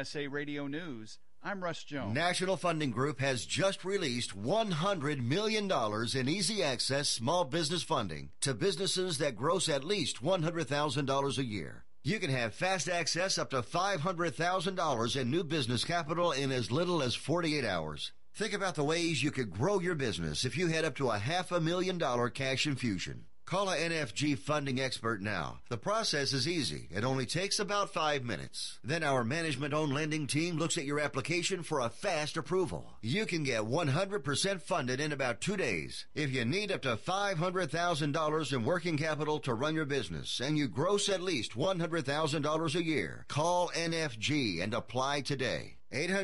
USA Radio News, I'm Russ Jones. National Funding Group has just released $100 million in easy access small business funding to businesses that gross at least $100,000 a year. You can have fast access up to $500,000 in new business capital in as little as 48 hours. Think about the ways you could grow your business if you had up to a $500,000 cash infusion. Call a NFG funding expert now. The process is easy. It only takes about 5 minutes. Then our management-owned lending team looks at your application for a fast approval. You can get 100% funded in about 2 days. If you need up to $500,000 in working capital to run your business and you gross at least $100,000 a year, call NFG and apply today.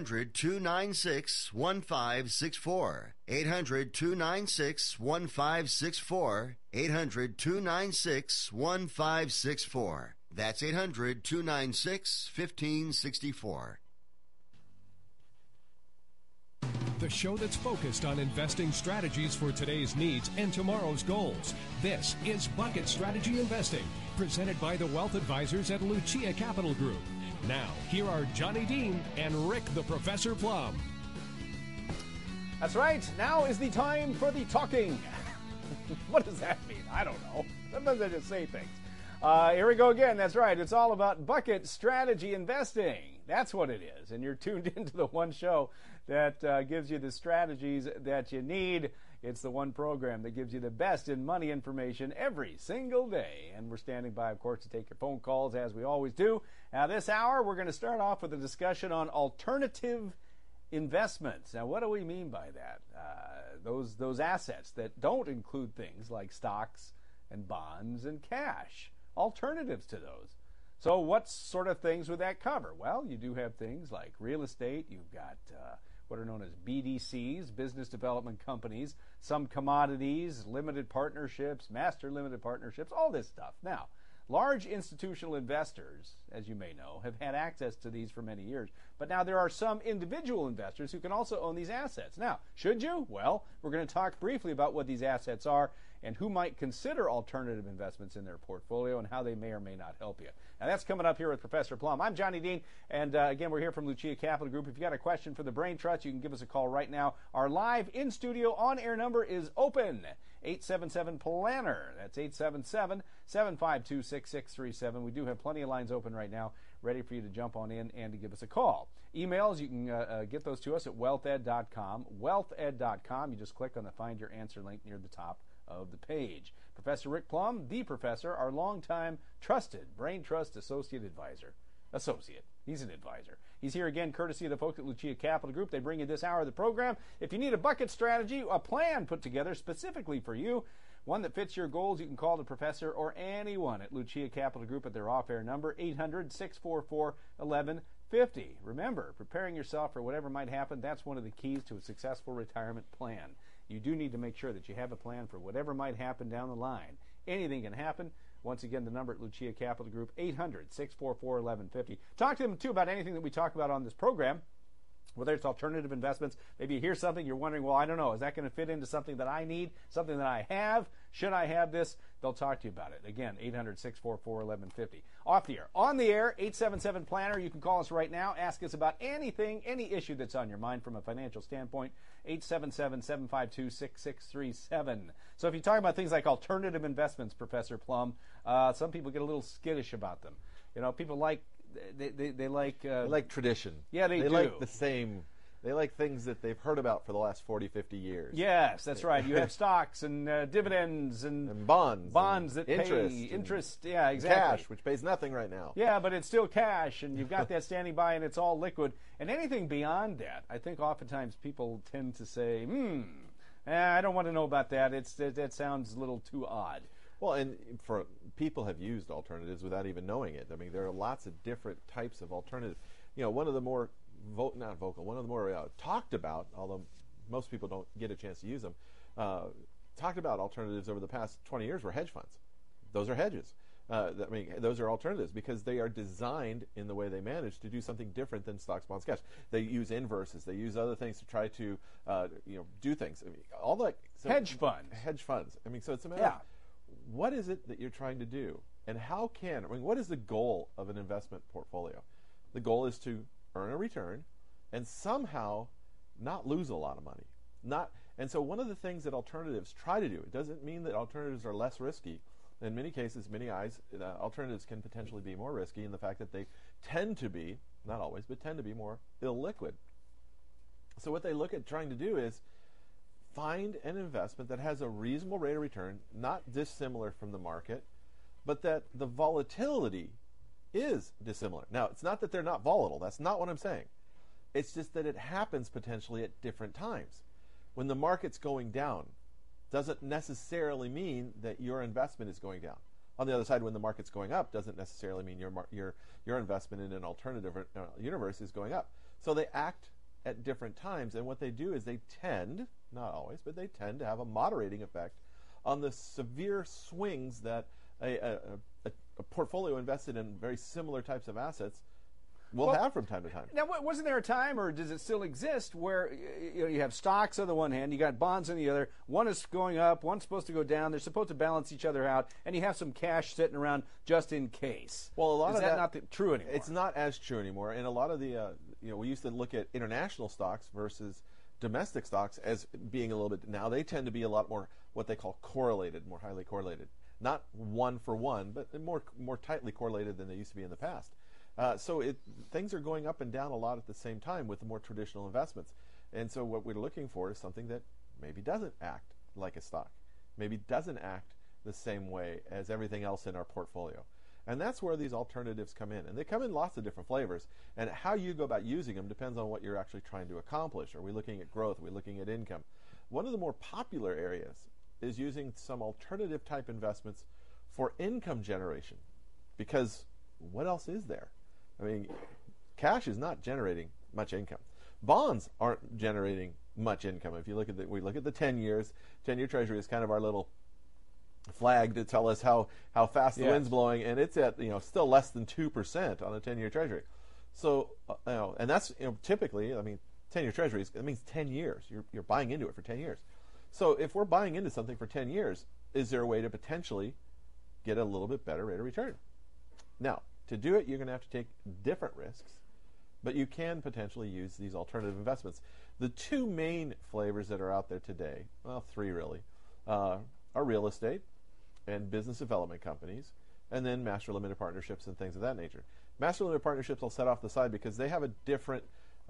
800-296-1564. 800-296-1564. 800-296-1564. That's 800-296-1564. The show that's focused on investing strategies for today's needs and tomorrow's goals. This is Bucket Strategy Investing, presented by the Wealth Advisors at Lucia Capital Group. Now, here are Johnny Dean and Rick the Professor Plum. That's right. Now is the time for the talking. What does that mean? I don't know. Sometimes I just say things. Here we go again. That's right. It's all about bucket strategy investing. That's what it is. And you're tuned into the one show that gives you the strategies that you need. It's the one program that gives you the best in money information every single day. And we're standing by, of course, to take your phone calls as we always do. Now, this hour, we're going to start off with a discussion on alternative investments. Now, what do we mean by that? Those assets that don't include things like stocks and bonds and cash. Alternatives to those. So what sort of things would that cover? Well, you do have things like real estate. You've got what are known as BDCs, business development companies, some commodities, limited partnerships, master limited partnerships, all this stuff. Now, large institutional investors, as you may know, have had access to these for many years. But now there are some individual investors who can also own these assets. Now, should you? Well, we're going to talk briefly about what these assets are and who might consider alternative investments in their portfolio and how they may or may not help you. Now, that's coming up here with Professor Plum. I'm Johnny Dean, and again, we're here from Lucia Capital Group. If you got a question for the Brain Trust, you can give us a call right now. Our live in-studio on-air number is open, 877-PLANNER. That's 877-752-6637. We do have plenty of lines open right now, ready for you to jump on in and to give us a call. Emails, you can get those to us at wealthed.com. Wealthed.com. You just click on the Find Your Answer link near the top of the page. Professor Rick Plum, the professor, our longtime trusted Brain Trust Associate Advisor. He's an advisor. He's here again courtesy of the folks at Lucia Capital Group. They bring you this hour of the program. If you need a bucket strategy, a plan put together specifically for you, one that fits your goals, you can call the professor or anyone at Lucia Capital Group at their off-air number, 800-644-1150. Remember, preparing yourself for whatever might happen, that's one of the keys to a successful retirement plan. You do need to make sure that you have a plan for whatever might happen down the line. Anything can happen. Once again, the number at Lucia Capital Group, 800-644-1150. Talk to them, too, about anything that we talk about on this program, whether it's alternative investments. Maybe you hear something, you're wondering, well, I don't know, is that going to fit into something that I need, something that I have? Should I have this? They'll talk to you about it. Again, 800-644-1150. Off the air. On the air, 877-PLANNER. You can call us right now. Ask us about anything, any issue that's on your mind from a financial standpoint. 877-752-6637. So if you talk about things like alternative investments, Professor Plum, some people get a little skittish about them. You know, people like they like tradition. Yeah, they do. Like the same. They like things that they've heard about for the last 40, 50 years. Yes, that's right. You have stocks and dividends and bonds. Bonds that interest, pay interest. Yeah, exactly. Cash, which pays nothing right now. Yeah, but it's still cash, and you've got that standing by, and it's all liquid. And anything beyond that, I think oftentimes people tend to say, I don't want to know about that. That sounds a little too odd. Well, and for people have used alternatives without even knowing it. I mean, there are lots of different types of alternatives. You know, one of the more talked about, although most people don't get a chance to use them, talked about alternatives over the past 20 years were hedge funds. Those are hedges. Those are alternatives because they are designed in the way they manage to do something different than stocks, bonds, cash. They use inverses. They use other things to try to, do things. I mean, all that. So hedge funds. Hedge funds. I mean, so it's a matter of what is it that you're trying to do, and what is the goal of an investment portfolio? The goal is to earn a return and somehow not lose a lot of money. And so one of the things that alternatives try to do, it doesn't mean that alternatives are less risky. In many cases, many eyes, alternatives can potentially be more risky in the fact that they tend to be, not always, but tend to be more illiquid. So what they look at trying to do is find an investment that has a reasonable rate of return, not dissimilar from the market, but that the volatility is dissimilar. Now, it's not that they're not volatile. That's not what I'm saying. It's just that it happens potentially at different times. When the market's going down, doesn't necessarily mean that your investment is going down. On the other side, when the market's going up, doesn't necessarily mean your investment in an alternative universe is going up. So they act at different times, and what they do is they tend, not always, but they tend to have a moderating effect on the severe swings that a portfolio invested in very similar types of assets will have from time to time. Now, wasn't there a time, or does it still exist, where you have stocks on the one hand, you got bonds on the other, one is going up, one's supposed to go down, they're supposed to balance each other out, and you have some cash sitting around just in case? Well, a lot of that not true anymore? It's not as true anymore, and a lot of the, we used to look at international stocks versus domestic stocks as being a little bit, now they tend to be a lot more what they call correlated, more highly correlated. Not one for one, but more tightly correlated than they used to be in the past. So things are going up and down a lot at the same time with the more traditional investments. And so what we're looking for is something that maybe doesn't act like a stock, maybe doesn't act the same way as everything else in our portfolio. And that's where these alternatives come in. And they come in lots of different flavors. And how you go about using them depends on what you're actually trying to accomplish. Are we looking at growth? Are we looking at income? One of the more popular areas is using some alternative type investments for income generation. Because what else is there? I mean, cash is not generating much income. Bonds aren't generating much income. If you look at we look at the 10 years, 10-year Treasury is kind of our little flag to tell us how fast the wind's blowing, and it's at still less than 2% on a 10-year Treasury. So and that's typically, I mean, 10-year Treasuries, that means 10 years. You're buying into it for 10 years. So if we're buying into something for 10 years, is there a way to potentially get a little bit better rate of return? Now, to do it, you're going to have to take different risks, but you can potentially use these alternative investments. The two main flavors that are out there today, well, three really, are real estate and business development companies, and then master limited partnerships and things of that nature. Master limited partnerships I'll set off the side because they have a different,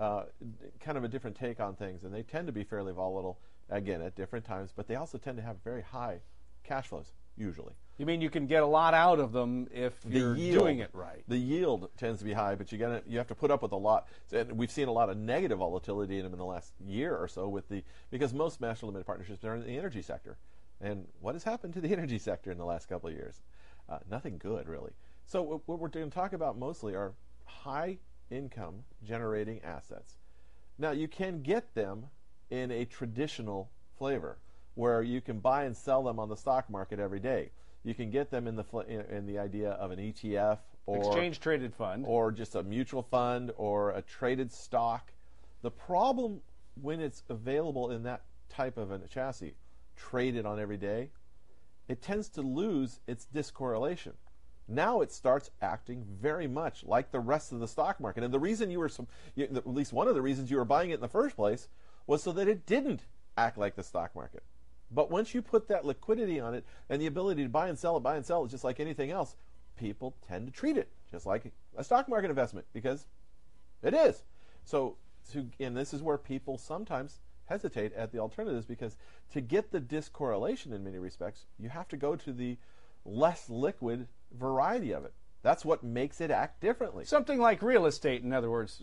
kind of a different take on things, and they tend to be fairly volatile, again, at different times, but they also tend to have very high cash flows, usually. You mean you can get a lot out of them if you're doing it right? The yield tends to be high, but you have to put up with a lot. And we've seen a lot of negative volatility in them in the last year or so because most master limited partnerships are in the energy sector. And what has happened to the energy sector in the last couple of years? Nothing good, really. So what we're going to talk about mostly are high income generating assets. Now, you can get them in a traditional flavor where you can buy and sell them on the stock market every day. You can get them in the idea of an ETF or exchange traded fund, or just a mutual fund or a traded stock. The problem when it's available in that type of a chassis, traded on every day, it tends to lose its discorrelation. Now it starts acting very much like the rest of the stock market. And the reason at least one of the reasons you were buying it in the first place was so that it didn't act like the stock market. But once you put that liquidity on it and the ability to buy and sell it just like anything else, people tend to treat it just like a stock market investment because it is. And this is where people sometimes hesitate at the alternatives because to get the discorrelation in many respects, you have to go to the less liquid variety of it. That's what makes it act differently. Something like real estate, in other words.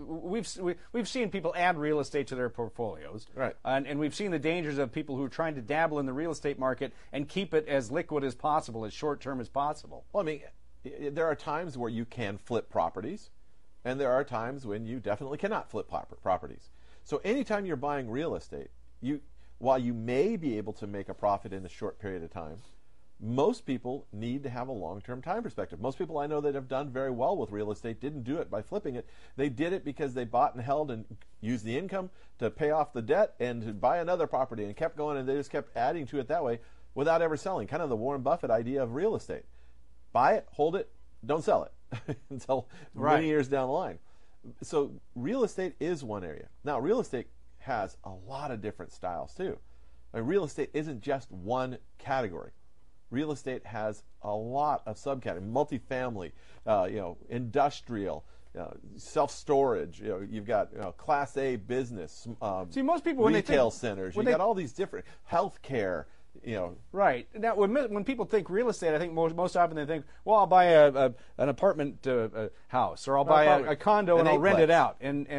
We've seen people add real estate to their portfolios. Right. And we've seen the dangers of people who are trying to dabble in the real estate market and keep it as liquid as possible, as short-term as possible. Well, I mean, there are times where you can flip properties, and there are times when you definitely cannot flip properties. So anytime you're buying real estate, while you may be able to make a profit in a short period of time, most people need to have a long-term time perspective. Most people I know that have done very well with real estate didn't do it by flipping it. They did it because they bought and held and used the income to pay off the debt and to buy another property and kept going, and they just kept adding to it that way without ever selling. Kind of the Warren Buffett idea of real estate. Buy it, hold it, don't sell it until many years down the line. So real estate is one area. Now, real estate has a lot of different styles too. Real estate isn't just one category. Real estate has a lot of subcategories: multifamily, industrial, self-storage. You've got Class A business. See, most people when retail they think, centers. When You've got all these different healthcare. Right. Now, when people think real estate, I think most often they think, well, I'll buy an apartment house, or I'll buy a condo and I'll rent it out,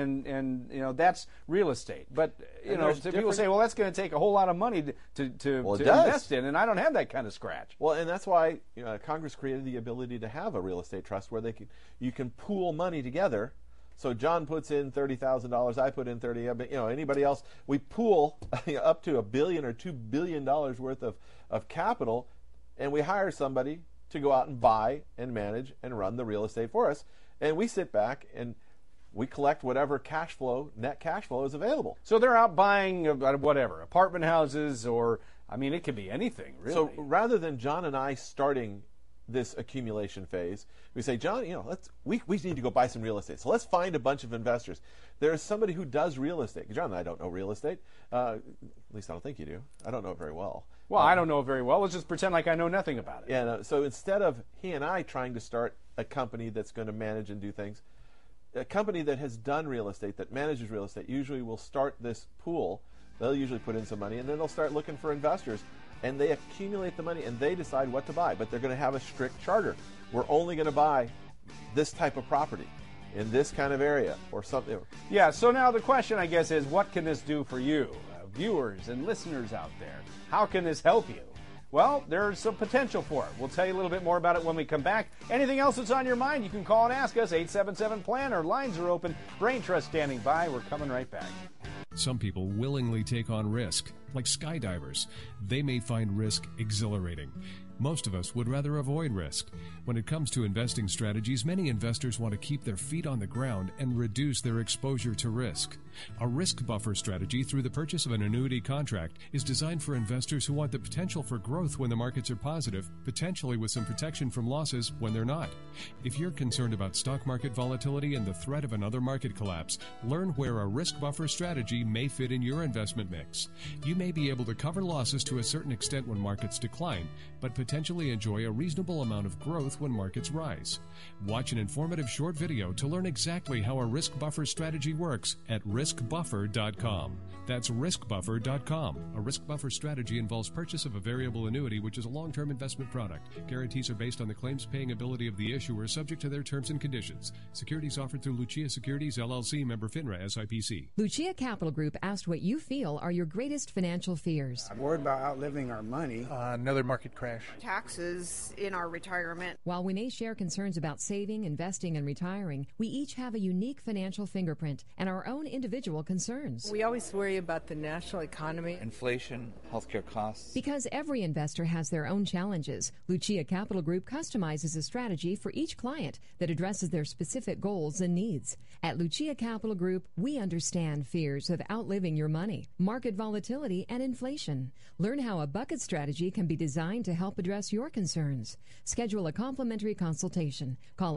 and that's real estate. But so people say, well, that's going to take a whole lot of money to invest in, and I don't have that kind of scratch. Well, and that's why Congress created the ability to have a real estate trust where you can pool money together. So John puts in $30,000, I put in $30,000. Anybody else, we pool up to $1 billion or $2 billion worth of capital, and we hire somebody to go out and buy and manage and run the real estate for us. And we sit back and we collect whatever net cash flow is available. So they're out buying whatever, apartment houses, or it could be anything, really. So rather than John and I starting this accumulation phase, we say, John, we need to go buy some real estate. So let's find a bunch of investors. There's somebody who does real estate. John and I don't know real estate. At least I don't think you do. I don't know it very well. Well, I don't know it very well. Let's just pretend like I know nothing about it. Yeah. No, so instead of he and I trying to start a company that's going to manage and do things, a company that has done real estate, that manages real estate, usually will start this pool. They'll usually put in some money, and then they'll start looking for investors. And they accumulate the money, and they decide what to buy. But they're going to have a strict charter. We're only going to buy this type of property in this kind of area or something. Yeah, so now the question, I guess, is what can this do for you, viewers and listeners out there? How can this help you? Well, there's some potential for it. We'll tell you a little bit more about it when we come back. Anything else that's on your mind, you can call and ask us. 877-PLAN. Our lines are open. Brain Trust standing by. We're coming right back. Some people willingly take on risk, like skydivers. They may find risk exhilarating. Most of us would rather avoid risk. When it comes to investing strategies, many investors want to keep their feet on the ground and reduce their exposure to risk. A risk buffer strategy through the purchase of an annuity contract is designed for investors who want the potential for growth when the markets are positive, potentially with some protection from losses when they're not. If you're concerned about stock market volatility and the threat of another market collapse, learn where a risk buffer strategy may fit in your investment mix. You may be able to cover losses to a certain extent when markets decline, but potentially enjoy a reasonable amount of growth when markets rise. Watch an informative short video to learn exactly how a risk buffer strategy works at riskbuffer.com. That's riskbuffer.com. A risk buffer strategy involves purchase of a variable annuity, which is a long-term investment product. Guarantees are based on the claims-paying ability of the issuer, subject to their terms and conditions. Securities offered through Lucia Securities, LLC, member FINRA, SIPC. Lucia Capital Group asked what you feel are your greatest financial fears. I'm worried about outliving our money. Another market crash. Taxes in our retirement. While we may share concerns about saving, investing, and retiring, we each have a unique financial fingerprint and our own individual concerns. We always worry about the national economy. Inflation, healthcare costs. Because every investor has their own challenges, Lucia Capital Group customizes a strategy for each client that addresses their specific goals and needs. At Lucia Capital Group, we understand fears of outliving your money, market volatility, and inflation. Learn how a bucket strategy can be designed to help address your concerns. Schedule a complimentary consultation. Call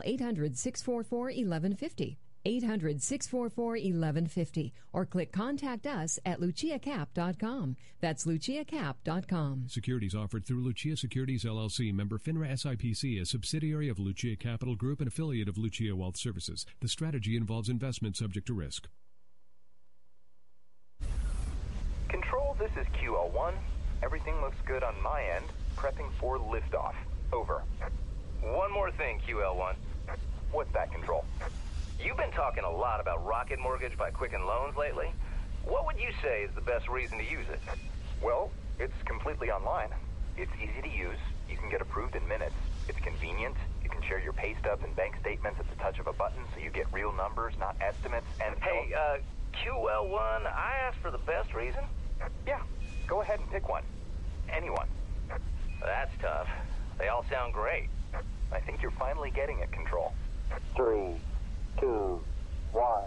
800-644-1150. 800-644-1150 or click Contact Us at luciacap.com. That's luciacap.com. Securities offered through Lucia Securities, LLC, member FINRA SIPC, a subsidiary of Lucia Capital Group and affiliate of Lucia Wealth Services. The strategy involves investment subject to risk. Control, this is QL1. Everything looks good on my end. Prepping for liftoff. Over. One more thing, QL1. What's that, Control? You've been talking a lot about Rocket Mortgage by Quicken Loans lately. What would you say is the best reason to use it? Well, it's completely online. It's easy to use. You can get approved in minutes. It's convenient. You can share your pay stubs and bank statements at the touch of a button, so you get real numbers, not estimates. And hey, QL1, I asked for the best reason. Yeah, go ahead and pick one. Anyone. That's tough. They all sound great. I think you're finally getting it, Control. 3, 2, 1.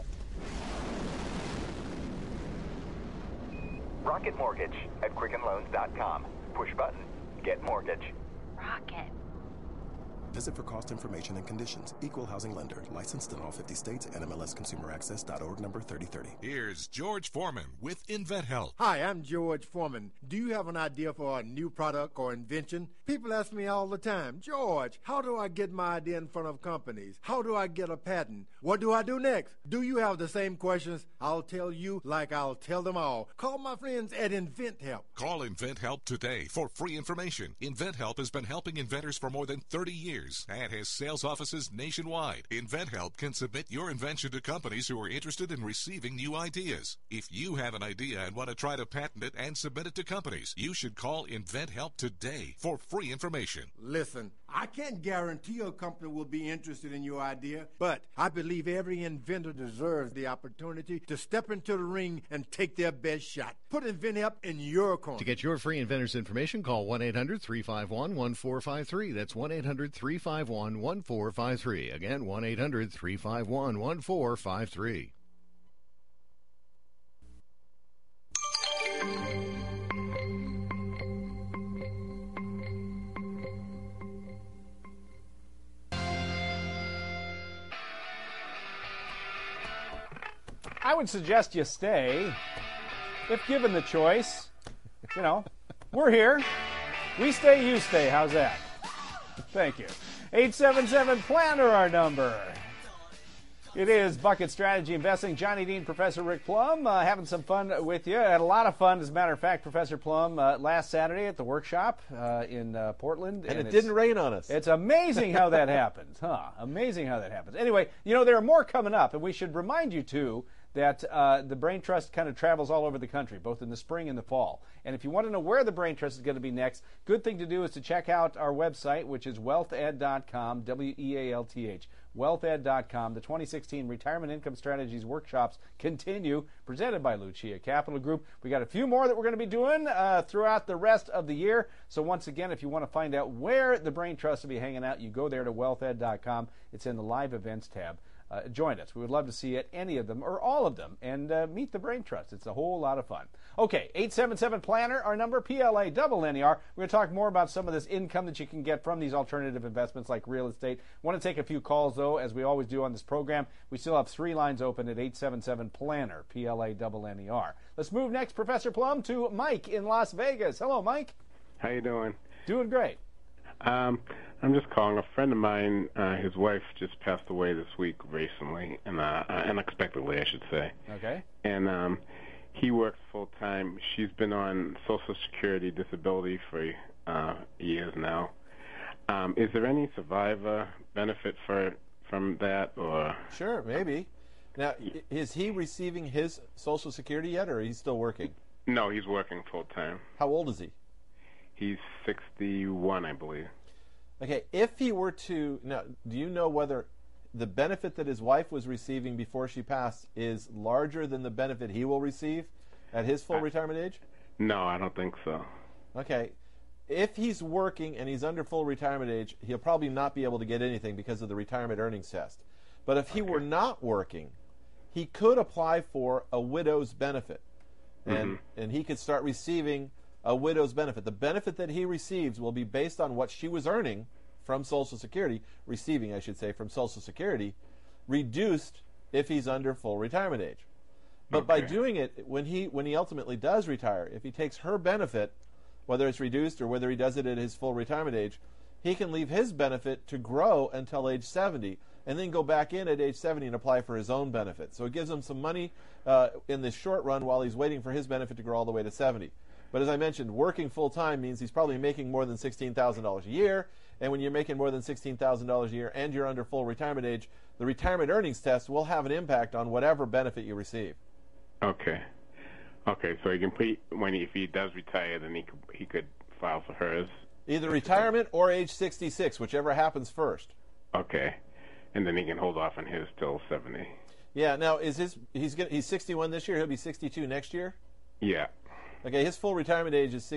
Rocket Mortgage at QuickenLoans.com. Push button, get mortgage. Rocket. Visit for cost information and conditions. Equal housing lender. Licensed in all 50 states. NMLSConsumerAccess.org number 3030. Here's George Foreman with InventHelp. Hi, I'm George Foreman. Do you have an idea for a new product or invention? People ask me all the time, George, how do I get my idea in front of companies? How do I get a patent? What do I do next? Do you have the same questions? I'll tell you like I'll tell them all. Call my friends at InventHelp. Call InventHelp today for free information. InventHelp has been helping inventors for more than 30 years and has sales offices nationwide. InventHelp can submit your invention to companies who are interested in receiving new ideas. If you have an idea and want to try to patent it and submit it to companies, you should call InventHelp today for free information. Listen, I can't guarantee a company will be interested in your idea, but I believe every inventor deserves the opportunity to step into the ring and take their best shot. Put InventHelp in your corner. To get your free inventor's information, call 1-800-351-1453. That's 1-800-351-1453. Again, 1-800-351-1453. I would suggest you stay if given the choice. You know, we're here. We stay, you stay. How's that? Thank you. 877-PLANNER, our number. It is Bucket Strategy Investing. Johnny Dean, Professor Rick Plum, having some fun with you. Had a lot of fun, as a matter of fact, Professor Plum, last Saturday at the workshop in Portland. And it didn't rain on us. It's amazing how that happens, huh? Amazing how that happens. Anyway, you know, there are more coming up, and we should remind you, too, that the Brain Trust kind of travels all over the country, both in the spring and the fall. And if you want to know where the Brain Trust is going to be next, good thing to do is to check out our website, which is wealthEd.com, WEALTH, wealthEd.com. The 2016 Retirement Income Strategies workshops continue, presented by Lucia Capital Group. We got a few more that we're going to be doing throughout the rest of the year. So once again, if you want to find out where the Brain Trust will be hanging out, you go there to wealthEd.com. It's in the Live Events tab. Join us. We would love to see you at any of them or all of them and meet the Brain Trust. It's a whole lot of fun. Okay, 877-PLANNER, our number, PLANNER. We're going to talk more about some of this income that you can get from these alternative investments like real estate. Want to take a few calls, though, as we always do on this program. We still have 3 lines open at 877-PLANNER, PLANNER. Let's move next, Professor Plum, to Mike in Las Vegas. Hello, Mike. How you doing? Doing great. I'm just calling. A friend of mine, his wife just passed away this week recently, and unexpectedly, I should say. Okay. And he works full time. She's been on Social Security disability for years now. Is there any survivor benefit from that, or? Sure, maybe. Now, is he receiving his Social Security yet, or is he still working? No, he's working full time. How old is he? He's 61, I believe. Okay, if he were to, now, do you know whether the benefit that his wife was receiving before she passed is larger than the benefit he will receive at his full retirement age? No, I don't think so. Okay, if he's working and he's under full retirement age, he'll probably not be able to get anything because of the retirement earnings test. But if he were not working, he could apply for a widow's benefit, and he could start receiving a widow's benefit. The benefit that he receives will be based on what she was earning from Social Security, receiving, I should say, from Social Security, reduced if he's under full retirement age. But by doing it, when he ultimately does retire, if he takes her benefit, whether it's reduced or whether he does it at his full retirement age, he can leave his benefit to grow until age 70 and then go back in at age 70 and apply for his own benefit. So it gives him some money in the short run while he's waiting for his benefit to grow all the way to 70. But as I mentioned, working full-time means he's probably making more than $16,000 a year. And when you're making more than $16,000 a year and you're under full retirement age, the retirement earnings test will have an impact on whatever benefit you receive. Okay. Okay, so he can if he does retire, then he could file for hers. Either retirement or age 66, whichever happens first. Okay. And then he can hold off on his till 70. Yeah, now he's 61 this year, he'll be 62 next year? Yeah. Okay, his full retirement age is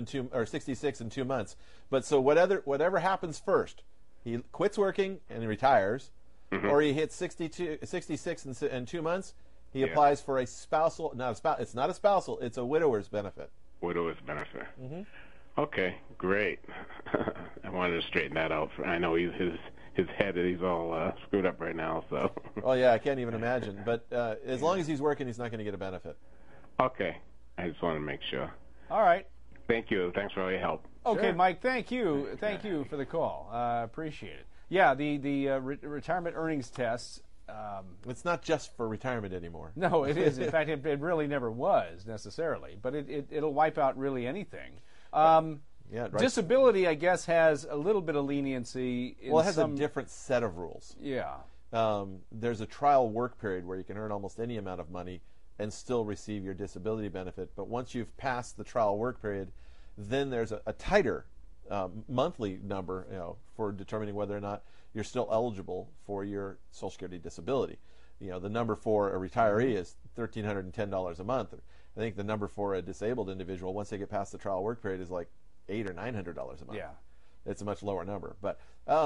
66 in 2 months. But so whatever happens first, he quits working and he retires, or he hits 66 in 2 months, he applies for a spousal. It's not a spousal. It's a widower's benefit. Widower's benefit. Okay, great. I wanted to straighten that out. I know his head, he's all screwed up right now. So. Oh yeah, I can't even imagine. But as long as he's working, he's not going to get a benefit. Okay, I just want to make sure. All right. Thank you. Thanks for all your help. Okay, Sure. Mike. Thank you. Thank you for the call. Appreciate it. Yeah, the retirement earnings tests. It's not just for retirement anymore. No, it is. In fact, it really never was necessarily. But it'll wipe out really anything. Yeah, right. Disability, I guess, has a little bit of leniency. Well, it has a different set of rules. Yeah. There's a trial work period where you can earn almost any amount of money and still receive your disability benefit. But once you've passed the trial work period, then there's a tighter monthly number, for determining whether or not you're still eligible for your Social Security disability. The number for a retiree is $1,310 a month. I think the number for a disabled individual, once they get past the trial work period, is like $800 or $900 a month. Yeah, it's a much lower number. But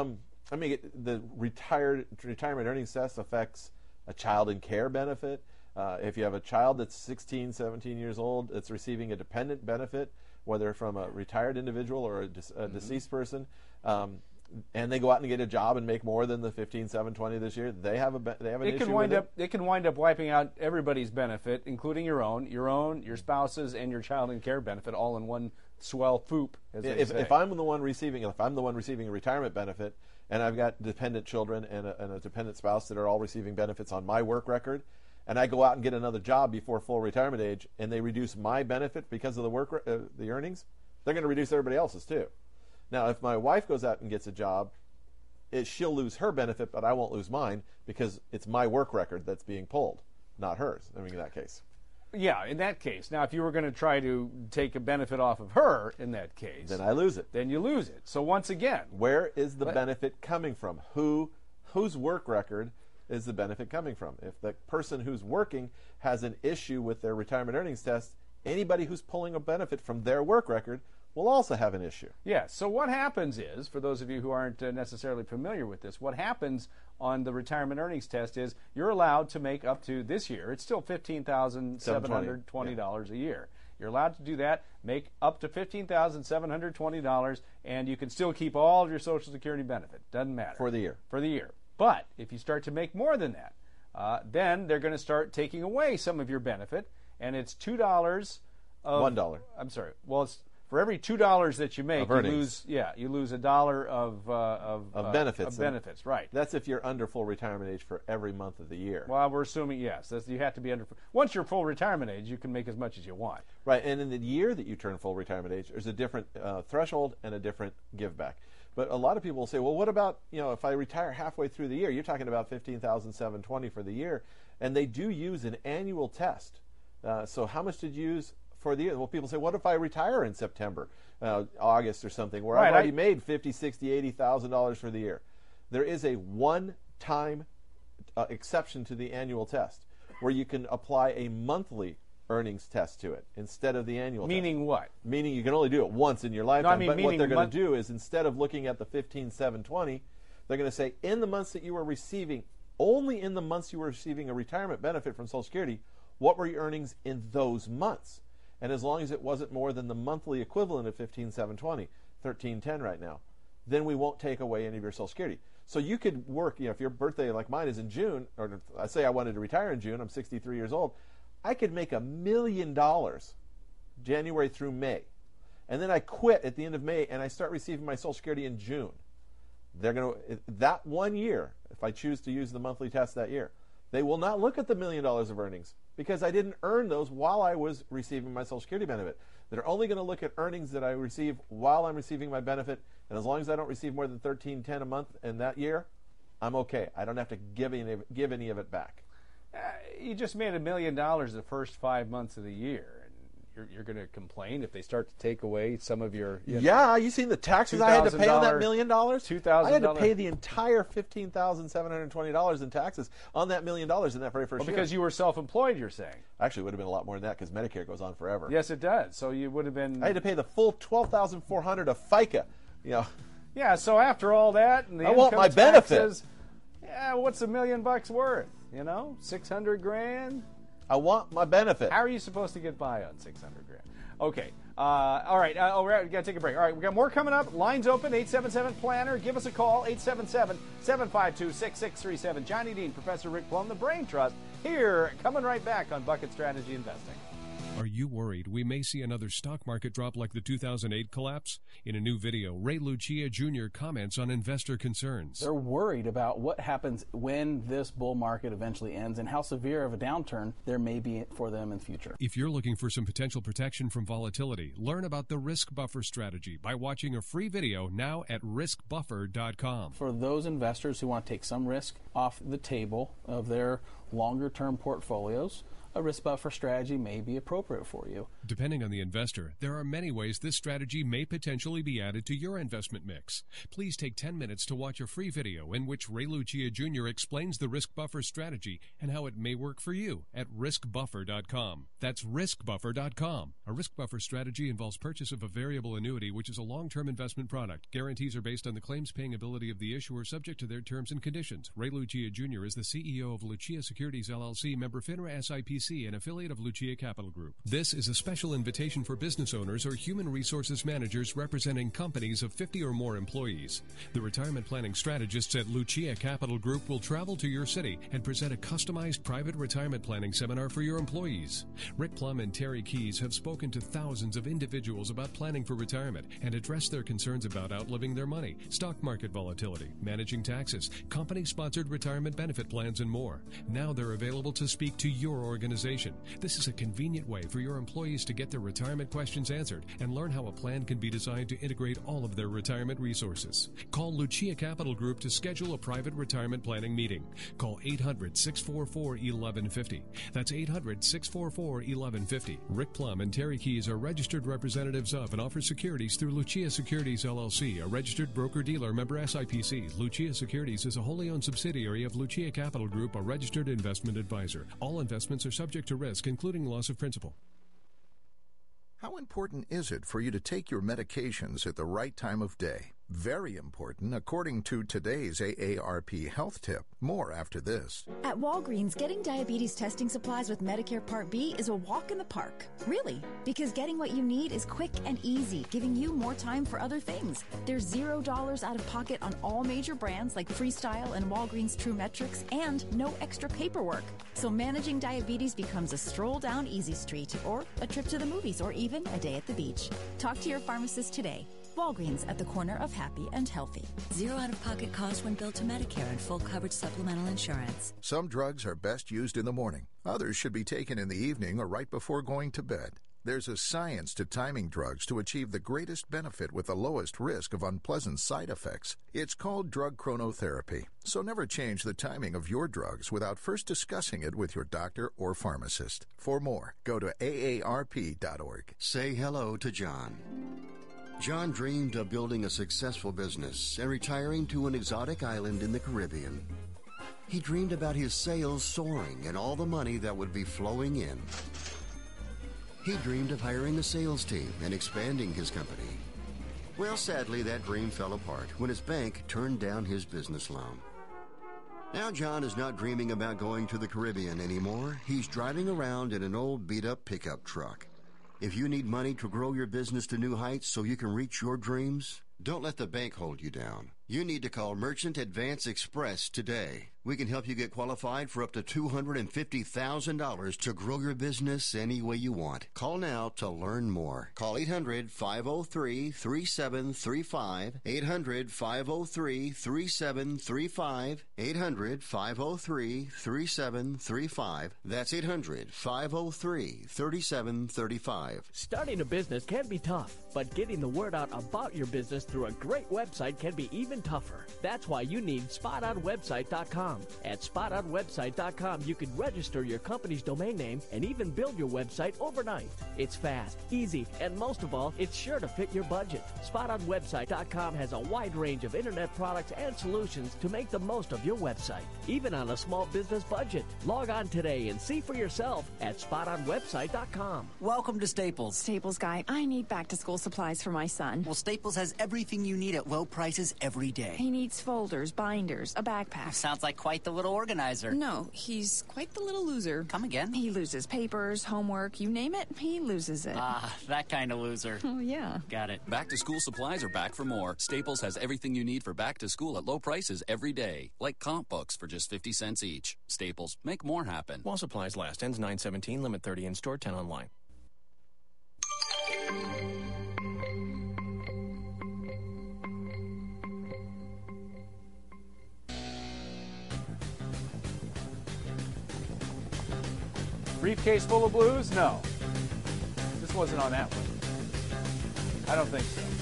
the retirement earnings test affects a child in care benefit. If you have a child that's 16, 17 years old, that's receiving a dependent benefit, whether from a retired individual or a deceased person, and they go out and get a job and make more than the $15,720 this year, they have an issue with it. It can wind up wiping out everybody's benefit, including your own, your spouse's, and your child in care benefit, all in one swell foop. As they say. If I'm the one receiving a retirement benefit, and I've got dependent children and a dependent spouse that are all receiving benefits on my work record, and I go out and get another job before full retirement age, and they reduce my benefit because of the earnings, they're going to reduce everybody else's too. Now, if my wife goes out and gets a job, she'll lose her benefit, but I won't lose mine because it's my work record that's being pulled, not hers. In that case. Yeah, in that case. Now, if you were going to try to take a benefit off of her in that case, then I lose it. Then you lose it. So once again, where is the benefit coming from? Whose work record is the benefit coming from? If the person who's working has an issue with their retirement earnings test, anybody who's pulling a benefit from their work record will also have an issue. Yeah, so what happens is, for those of you who aren't necessarily familiar with this, what happens on the retirement earnings test is you're allowed to make up to, this year, it's still $15,720 a year. You're allowed to do that, make up to $15,720, and you can still keep all of your Social Security benefit. Doesn't matter. For the year. For the year. But if you start to make more than that, then they're going to start taking away some of your benefit, and it's $2 of... $1. I'm sorry. Well, it's... For every $2 that you make, you lose $1 of benefits. Benefits, right? That's if you're under full retirement age for every month of the year. Well, we're assuming yes. You have to be under. Once you're full retirement age, you can make as much as you want. Right, and in the year that you turn full retirement age, there's a different threshold and a different give back. But a lot of people will say, well, what about if I retire halfway through the year? You're talking about $15,720 for the year, and they do use an annual test. So how much did you use for the year? Well, people say, what if I retire in September, August or something, where I've already made $50,000, $60,000, $80,000 for the year? There is a one-time exception to the annual test where you can apply a monthly earnings test to it instead of the annual test. Meaning what? Meaning you can only do it once in your lifetime. But what they're going to do is, instead of looking at the $15,720, they're going to say, in the months that you were receiving, only in the months you were receiving a retirement benefit from Social Security, what were your earnings in those months? And as long as it wasn't more than the monthly equivalent of $15,720, $1,310 right now, then we won't take away any of your Social Security. So you could work, if your birthday like mine is in June, or I say I wanted to retire in June, I'm 63 years old, I could make $1 million January through May. And then I quit at the end of May and I start receiving my Social Security in June. They're going to, that 1 year, if I choose to use the monthly test that year, they will not look at the $1 million of earnings because I didn't earn those while I was receiving my Social Security benefit. They're only going to look at earnings that I receive while I'm receiving my benefit, and as long as I don't receive more than $1,310 a month in that year, I'm okay. I don't have to give any of it back. You just made $1 million the first 5 months of the year. You're going to complain if they start to take away some of your... you seen the taxes I had to pay on that $1 million? $2,000. I had to pay the entire $15,720 in taxes on that $1 million in that very first year. Because you were self-employed, you're saying. Actually, it would have been a lot more than that because Medicare goes on forever. Yes, it does. So you would have been... I had to pay the full $12,400 of FICA. Yeah, so after all that... and the I want my benefit. What's $1 million worth? $600,000? I want my benefit. How are you supposed to get by on $600,000? Okay. All right. We got to take a break. All right. We got more coming up. Lines open. 877-PLANNER. Give us a call. 877-752-6637. Johnny Dean, Professor Rick Plum, the Brain Trust, here, coming right back on Bucket Strategy Investing. Are you worried we may see another stock market drop like the 2008 collapse? In a new video, Ray Lucia Jr. comments on investor concerns. They're worried about what happens when this bull market eventually ends and how severe of a downturn there may be for them in the future. If you're looking for some potential protection from volatility, learn about the risk buffer strategy by watching a free video now at riskbuffer.com. For those investors who want to take some risk off the table of their longer-term portfolios, a risk buffer strategy may be appropriate for you. Depending on the investor, there are many ways this strategy may potentially be added to your investment mix. Please take 10 minutes to watch a free video in which Ray Lucia Jr. explains the risk buffer strategy and how it may work for you at riskbuffer.com. That's riskbuffer.com. A risk buffer strategy involves purchase of a variable annuity, which is a long-term investment product. Guarantees are based on the claims-paying ability of the issuer, subject to their terms and conditions. Ray Lucia Jr. is the CEO of Lucia Securities LLC, member FINRA SIPC, an affiliate of Lucia Capital Group. This is a special invitation for business owners or human resources managers representing companies of 50 or more employees. The retirement planning strategists at Lucia Capital Group will travel to your city and present a customized private retirement planning seminar for your employees. Rick Plum and Terry Keys have spoken to thousands of individuals about planning for retirement and addressed their concerns about outliving their money, stock market volatility, managing taxes, company-sponsored retirement benefit plans, and more. Now they're available to speak to your organization. This is a convenient way for your employees to get their retirement questions answered and learn how a plan can be designed to integrate all of their retirement resources. Call Lucia Capital Group to schedule a private retirement planning meeting. Call 800-644-1150. That's 800-644-1150. Rick Plum and Terry Keys are registered representatives of and offer securities through Lucia Securities LLC, a registered broker-dealer member SIPC. Lucia Securities is a wholly owned subsidiary of Lucia Capital Group, a registered investment advisor. All investments are subject to risk, including loss of principal. How important is it for you to take your medications at the right time of day? Very important, according to today's AARP health tip. More after this. At Walgreens, getting diabetes testing supplies with Medicare Part B is a walk in the park. Really, because getting what you need is quick and easy, giving you more time for other things. There's $0 out of pocket on all major brands like Freestyle and Walgreens True Metrics, and no extra paperwork. So managing diabetes becomes a stroll down Easy Street, or a trip to the movies, or even a day at the beach. Talk to your pharmacist today. Walgreens, at the corner of happy and healthy. Zero out-of-pocket cost when billed to Medicare and full coverage supplemental insurance. Some drugs are best used in the morning. Others should be taken in the evening or right before going to bed. There's a science to timing drugs to achieve the greatest benefit with the lowest risk of unpleasant side effects. It's called drug chronotherapy. So never change the timing of your drugs without first discussing it with your doctor or pharmacist. For more, go to aarp.org. Say hello to John. John dreamed of building a successful business and retiring to an exotic island in the Caribbean. He dreamed about his sales soaring and all the money that would be flowing in. He dreamed of hiring a sales team and expanding his company. Well, sadly, that dream fell apart when his bank turned down his business loan. Now John is not dreaming about going to the Caribbean anymore. He's driving around in an old beat-up pickup truck. If you need money to grow your business to new heights so you can reach your dreams, don't let the bank hold you down. You need to call Merchant Advance Express today. We can help you get qualified for up to $250,000 to grow your business any way you want. Call now to learn more. Call 800-503-3735, 800-503-3735, 800-503-3735. That's 800-503-3735. Starting a business can be tough, but getting the word out about your business through a great website can be even tougher. That's why you need SpotOnWebsite.com. At SpotOnWebsite.com, you can register your company's domain name and even build your website overnight. It's fast, easy, and most of all, it's sure to fit your budget. SpotOnWebsite.com has a wide range of internet products and solutions to make the most of your website, even on a small business budget. Log on today and see for yourself at SpotOnWebsite.com. Welcome to Staples. Staples guy, I need back-to-school supplies for my son. Well, Staples has everything you need at low prices every day. He needs folders, binders, a backpack. Sounds like quite the little organizer. No, he's quite the little loser. Come again? He loses papers, homework, you name it, he loses it. Ah, that kind of loser. Oh, yeah. Got it. Back to school supplies are back for more. Staples has everything you need for back to school at low prices every day, like comp books for just 50 cents each. Staples, make more happen. While supplies last. Ends 9/17, limit 30 in store, 10 online. Briefcase full of blues? No. This wasn't on that one. I don't think so.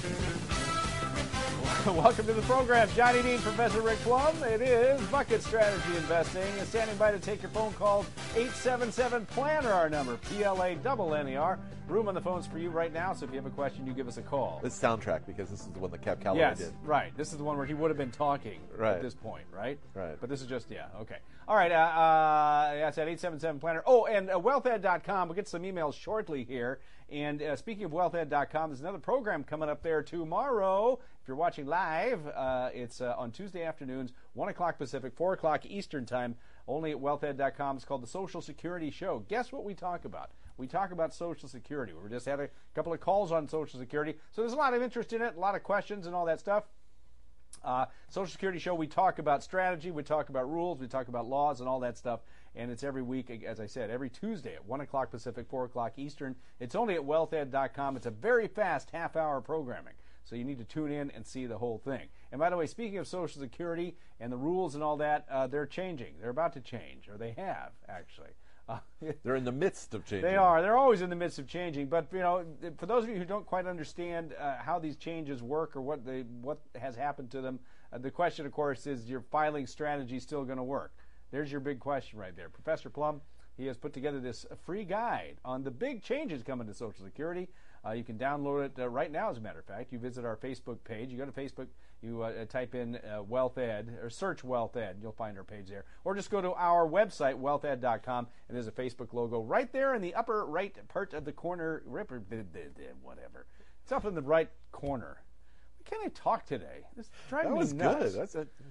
Welcome to the program. Johnny Dean, Professor Rick Plum. It is Bucket Strategy Investing. Standing by to take your phone calls. 877-PLANNER, our number. PLANNER. Room on the phones for you right now, so if you have a question, you give us a call. This soundtrack, because this is the one that Cap Calloway yes, did. Right. This is the one where he would have been talking at this point, right? Right. But this is just, okay. All right, that's at 877-PLANNER. Oh, and wealthed.com. We'll get some emails shortly here. And speaking of wealthed.com, there's another program coming up there tomorrow. If you're watching live, it's on Tuesday afternoons, 1 o'clock Pacific, 4 o'clock Eastern Time, only at wealthed.com. It's called the Social Security Show. Guess what we talk about? We talk about Social Security. We just had a couple of calls on Social Security. So there's a lot of interest in it, a lot of questions and all that stuff. Social Security Show, we talk about strategy, we talk about rules, we talk about laws and all that stuff. And it's every week, as I said, every Tuesday at 1 o'clock Pacific, 4 o'clock Eastern. It's only at wealthed.com. It's a very fast half-hour programming. So you need to tune in and see the whole thing. And by the way, speaking of Social Security and the rules and all that, they're changing. They're about to change, or they have, actually. They're in the midst of changing. They are. They're always in the midst of changing. But, you know, for those of you who don't quite understand how these changes work or what has happened to them, the question, of course, is your filing strategy still going to work? There's your big question right there. Professor Plum, he has put together this free guide on the big changes coming to Social Security. You can download it right now, as a matter of fact. You visit our Facebook page. You go to Facebook, you type in Wealth Ed, or search Wealth Ed, and you'll find our page there. Or just go to our website, wealthed.com, and there's a Facebook logo right there in the upper right part of the corner. Whatever. It's up in the right corner. Why can't I talk today? This is driving me nuts. That was good. That's it.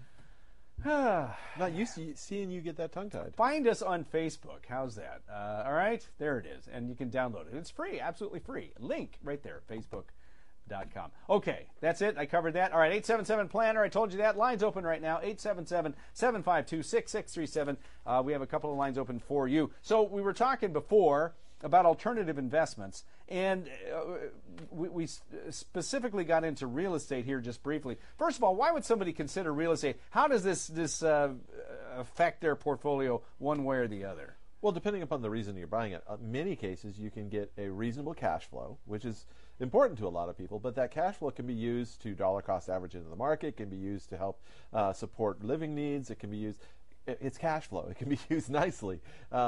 Not used to seeing you get that tongue-tied. Find us on Facebook. How's that? All right? There it is. And you can download it. It's free, absolutely free. Link right there, facebook.com. Okay, that's it. I covered that. All right, 877-PLANNER. I told you that. Line's open right now, 877-752-6637. We have a couple of lines open for you. So we were talking before about alternative investments, and we specifically got into real estate here just briefly. First of all, why would somebody consider real estate? How does this affect their portfolio one way or the other? Well, depending upon the reason you're buying it. In many cases, you can get a reasonable cash flow, which is important to a lot of people, but that cash flow can be used to dollar cost average into the market, can be used to help support living needs, it can be used... It's cash flow. It can be used nicely.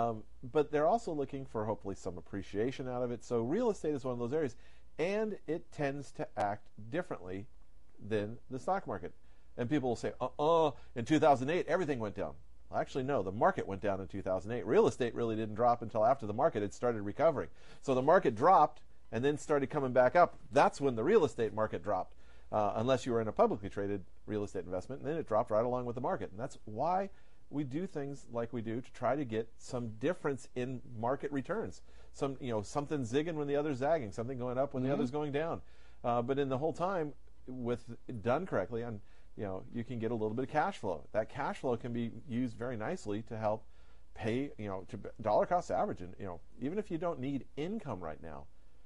But they're also looking for hopefully some appreciation out of it. So real estate is one of those areas. And it tends to act differently than the stock market. And people will say, in 2008, everything went down. Well, actually, no. The market went down in 2008. Real estate really didn't drop until after the market had started recovering. So the market dropped and then started coming back up. That's when the real estate market dropped. Unless you were in a publicly traded real estate investment. And then it dropped right along with the market. And that's why we do things like we do to try to get some difference in market returns. Something zigging when the other's zagging, something going up when the other's going down. But in the whole time, with done correctly, you can get a little bit of cash flow. That cash flow can be used very nicely to help pay, to dollar cost average. And even if you don't need income right now,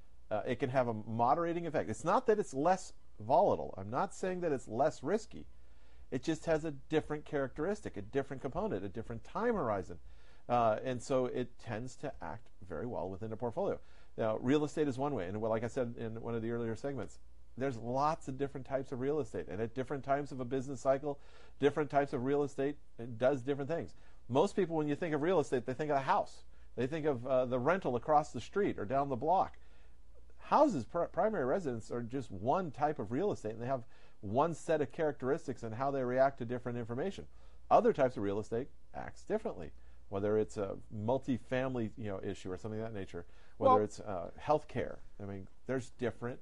it can have a moderating effect. It's not that it's less volatile. I'm not saying that it's less risky. It just has a different characteristic, a different component, a different time horizon. And so it tends to act very well within a portfolio. Now, real estate is one way. And like I said in one of the earlier segments, there's lots of different types of real estate. And at different times of a business cycle, different types of real estate does different things. Most people, when you think of real estate, they think of a house. They think of the rental across the street or down the block. Houses, primary residence, are just one type of real estate, and they have one set of characteristics and how they react to different information. Other types of real estate acts differently, whether it's a multi-family issue or something of that nature, whether it's health care. I mean, there's different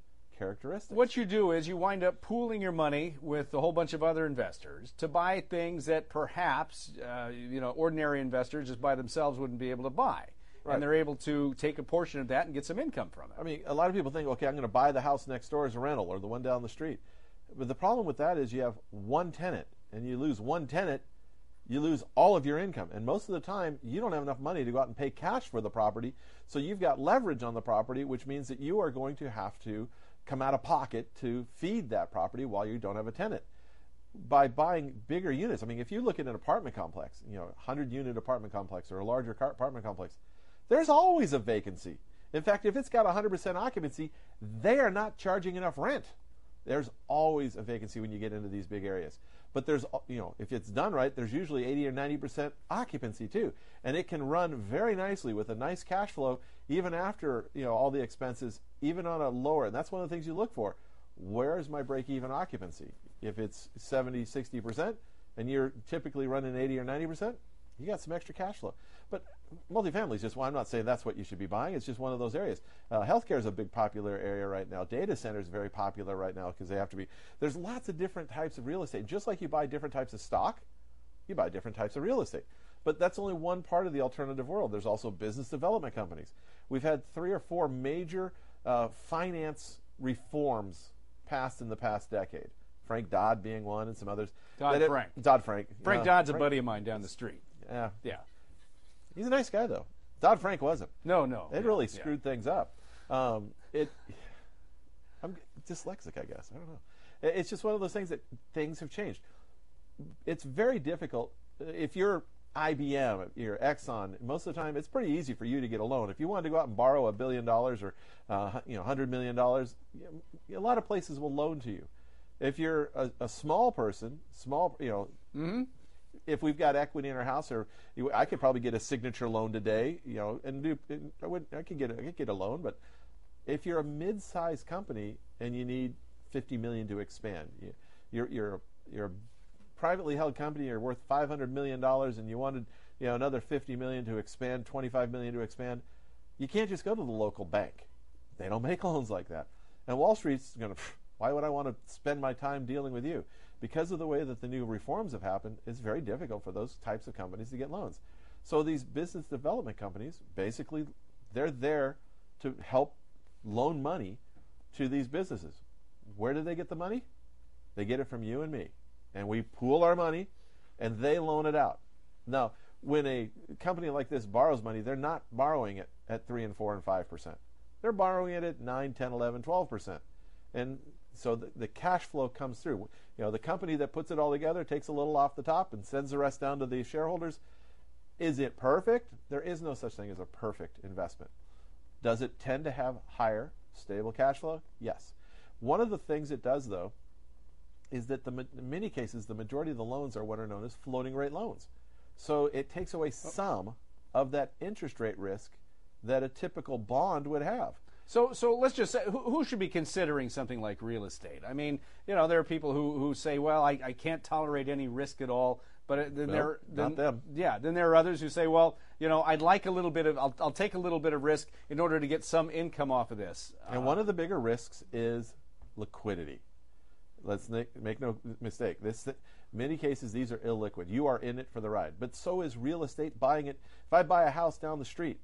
characteristics. What you do is you wind up pooling your money with a whole bunch of other investors to buy things that perhaps ordinary investors just by themselves wouldn't be able to buy. Right. And they're able to take a portion of that and get some income from it. I mean, a lot of people think, okay, I'm going to buy the house next door as a rental or the one down the street. But the problem with that is you have one tenant, and you lose one tenant, you lose all of your income. And most of the time, you don't have enough money to go out and pay cash for the property. So you've got leverage on the property, which means that you are going to have to come out of pocket to feed that property while you don't have a tenant. By buying bigger units, I mean, if you look at an apartment complex, 100-unit apartment complex or a larger apartment complex, there's always a vacancy. In fact, if it's got 100% occupancy, they are not charging enough rent. There's always a vacancy when you get into these big areas. But there's, if it's done right, there's usually 80 or 90% occupancy too. And it can run very nicely with a nice cash flow even after, all the expenses, even on a lower. And that's one of the things you look for. Where is my break-even occupancy? If it's 70, 60%, and you're typically running 80 or 90%, you got some extra cash flow. But multifamily is just, I'm not saying that's what you should be buying. It's just one of those areas. Healthcare is a big popular area right now. Data centers very popular right now because they have to be. There's lots of different types of real estate. Just like you buy different types of stock, you buy different types of real estate. But that's only one part of the alternative world. There's also business development companies. We've had 3 or 4 major finance reforms passed in the past decade. Frank Dodd being one, and some others. Dodd-Frank. Frank Dodd's a buddy of mine down the street. Yeah. He's a nice guy, though. Dodd-Frank wasn't. No. It really screwed things up. I'm dyslexic, I guess. I don't know. It's just one of those things that things have changed. It's very difficult. If you're IBM, you're Exxon, most of the time it's pretty easy for you to get a loan. If you wanted to go out and borrow $1 billion or $100 million, a lot of places will loan to you. If you're a small person, if we've got equity in our house, or I could probably get a signature loan today, I could get a loan. But if you're a mid-sized company and you need $50 million to expand, you're a privately held company, you're worth $500 million, and you wanted another $50 million to expand, $25 million to expand, you can't just go to the local bank. They don't make loans like that. And Wall Street's going to. Why would I want to spend my time dealing with you? Because of the way that the new reforms have happened, it's very difficult for those types of companies to get loans. So these business development companies, basically, they're there to help loan money to these businesses. Where do they get the money? They get it from you and me. And we pool our money, and they loan it out. Now, when a company like this borrows money, they're not borrowing it at 3 and 4 and 5%. They're borrowing it at 9, 10, 11, 12%. And so the cash flow comes through. The company that puts it all together takes a little off the top and sends the rest down to the shareholders. Is it perfect? There is no such thing as a perfect investment. Does it tend to have higher, stable cash flow? Yes. One of the things it does, though, is that in many cases, the majority of the loans are what are known as floating rate loans. So it takes away some of that interest rate risk that a typical bond would have. So let's just say, who should be considering something like real estate? I mean, there are people who say, well, I can't tolerate any risk at all. But then not them. Yeah, then there are others who say, well, I'd like a little bit of, I'll take a little bit of risk in order to get some income off of this. And one of the bigger risks is liquidity. Let's make no mistake. Many cases, these are illiquid. You are in it for the ride. But so is real estate, buying it. If I buy a house down the street,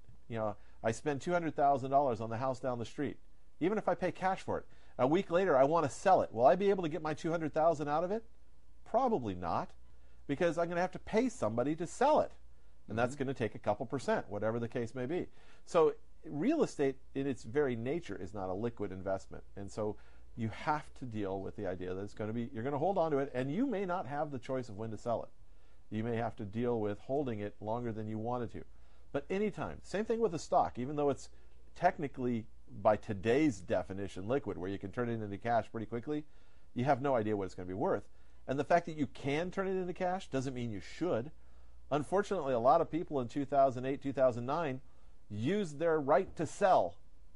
I spend $200,000 on the house down the street. Even if I pay cash for it, a week later I want to sell it. Will I be able to get my $200,000 out of it? Probably not, because I'm going to have to pay somebody to sell it, and that's going to take a couple percent, whatever the case may be. So real estate, in its very nature, is not a liquid investment, and so you have to deal with the idea that you're going to hold on to it, and you may not have the choice of when to sell it. You may have to deal with holding it longer than you wanted to. But anytime, same thing with a stock, even though it's technically, by today's definition, liquid, where you can turn it into cash pretty quickly, you have no idea what it's going to be worth. And the fact that you can turn it into cash doesn't mean you should. Unfortunately, a lot of people in 2008, 2009 used their right to sell,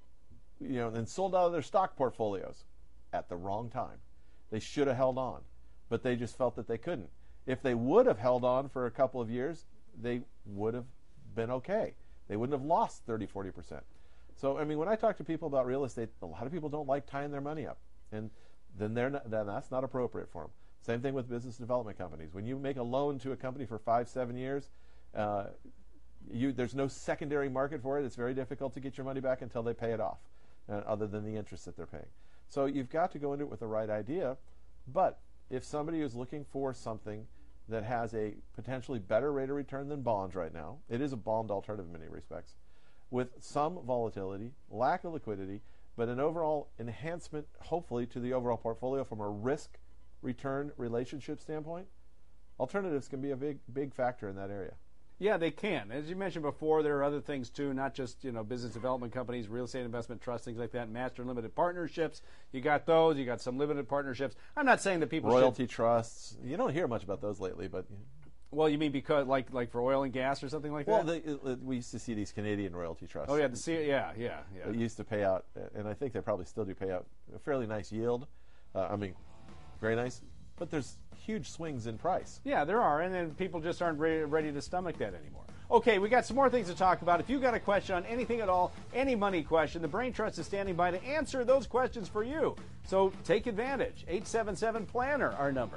and sold out of their stock portfolios at the wrong time. They should have held on, but they just felt that they couldn't. If they would have held on for a couple of years, they would have been okay. They wouldn't have lost 30, 40%. So, I mean, when I talk to people about real estate, a lot of people don't like tying their money up, and then then that's not appropriate for them. Same thing with business development companies. When you make a loan to a company for 5-7 years, there's no secondary market for it. It's very difficult to get your money back until they pay it off, other than the interest that they're paying. So you've got to go into it with the right idea. But if somebody is looking for something that has a potentially better rate of return than bonds right now, it is a bond alternative in many respects, with some volatility, lack of liquidity, but an overall enhancement, hopefully, to the overall portfolio from a risk-return relationship standpoint, alternatives can be a big factor in that area. Yeah, they can. As you mentioned before, there are other things too, not just business development companies, real estate investment trusts, things like that, master limited partnerships. You got those. You got some limited partnerships. I'm not saying that people royalty trusts. You don't hear much about those lately, but. Well, you mean because like for oil and gas or something like that? Well, we used to see these Canadian royalty trusts. Oh yeah, yeah. They used to pay out, and I think they probably still do pay out a fairly nice yield. I mean, very nice. But there's huge swings in price. Yeah, there are, and then people just aren't ready to stomach that anymore. Okay, we got some more things to talk about. If you've got a question on anything at all, any money question, the Brain Trust is standing by to answer those questions for you. So take advantage. 877-PLANNER, our number.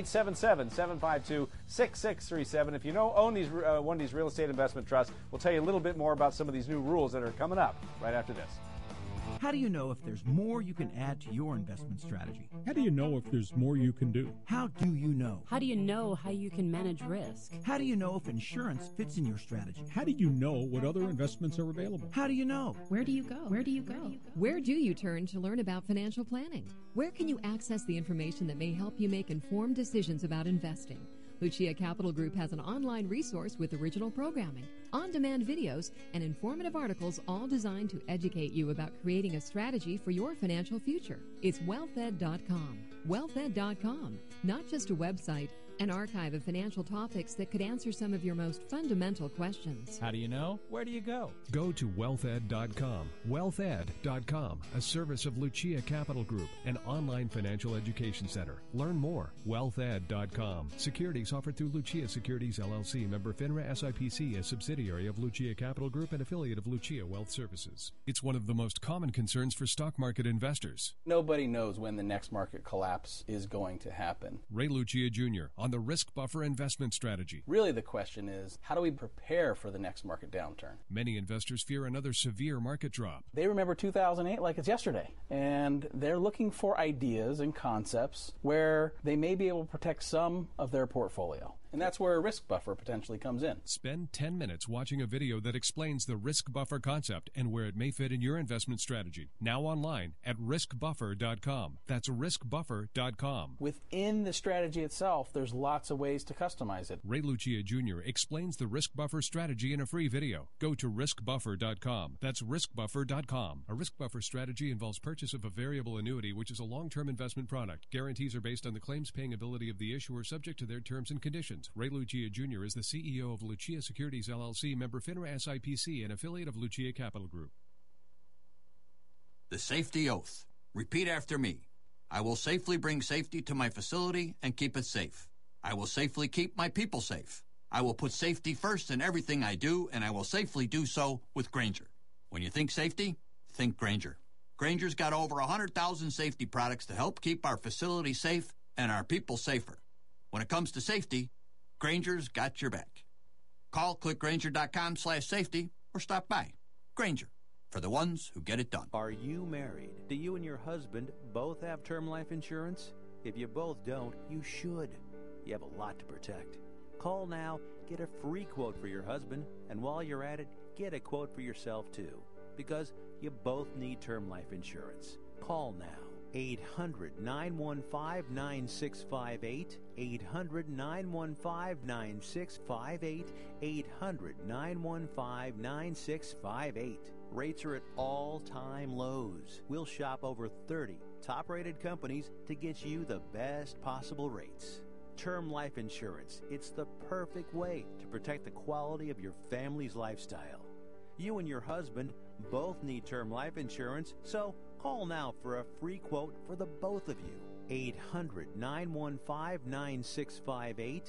877-752-6637. If you own these one of these real estate investment trusts, we'll tell you a little bit more about some of these new rules that are coming up right after this. How do you know if there's more you can add to your investment strategy? How do you know if there's more you can do? How do you know? How do you know how you can manage risk? How do you know if insurance fits in your strategy? How do you know what other investments are available? How do you know? Where do you go? Where do you go? Where do you turn to learn about financial planning? Where can you access the information that may help you make informed decisions about investing? Lucia Capital Group has an online resource with original programming, on-demand videos, and informative articles, all designed to educate you about creating a strategy for your financial future. It's wealthEd.com. WealthEd.com, not just a website, an archive of financial topics that could answer some of your most fundamental questions. How do you know? Where do you go? Go to wealthed.com. Wealthed.com, a service of Lucia Capital Group, an online financial education center. Learn more. Wealthed.com. Securities offered through Lucia Securities LLC, member FINRA SIPC, a subsidiary of Lucia Capital Group and affiliate of Lucia Wealth Services. It's one of the most common concerns for stock market investors. Nobody knows when the next market collapse is going to happen. Ray Lucia Jr. on the Risk Buffer investment strategy. Really, the question is, how do we prepare for the next market downturn? Many investors fear another severe market drop. They remember 2008 like it's yesterday, and they're looking for ideas and concepts where they may be able to protect some of their portfolio. And that's where a risk buffer potentially comes in. Spend 10 minutes watching a video that explains the risk buffer concept and where it may fit in your investment strategy. Now online at riskbuffer.com. That's riskbuffer.com. Within the strategy itself, there's lots of ways to customize it. Ray Lucia Jr. explains the risk buffer strategy in a free video. Go to riskbuffer.com. That's riskbuffer.com. A risk buffer strategy involves purchase of a variable annuity, which is a long-term investment product. Guarantees are based on the claims-paying ability of the issuer, subject to their terms and conditions. Ray Lucia Jr. is the CEO of Lucia Securities LLC, member FINRA SIPC, and affiliate of Lucia Capital Group. The safety oath. Repeat after me. I will safely bring safety to my facility and keep it safe. I will safely keep my people safe. I will put safety first in everything I do, and I will safely do so with Grainger. When you think safety, think Grainger. Grainger's got over 100,000 safety products to help keep our facility safe and our people safer. When it comes to safety, Grainger's got your back. Call clickgrainger.com/safety or stop by. Grainger, for the ones who get it done. Are you married? Do you and your husband both have term life insurance? If you both don't, you should. You have a lot to protect. Call now, get a free quote for your husband, and while you're at it, get a quote for yourself too. Because you both need term life insurance. Call now. 800-915-9658, 800-915-9658, 800-915-9658. Rates are at all-time lows. We'll shop over 30 top-rated companies to get you the best possible rates. Term life insurance, it's the perfect way to protect the quality of your family's lifestyle. You and your husband both need term life insurance, so call now for a free quote for the both of you. 800-915-9658.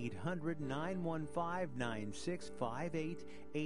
800-915-9658.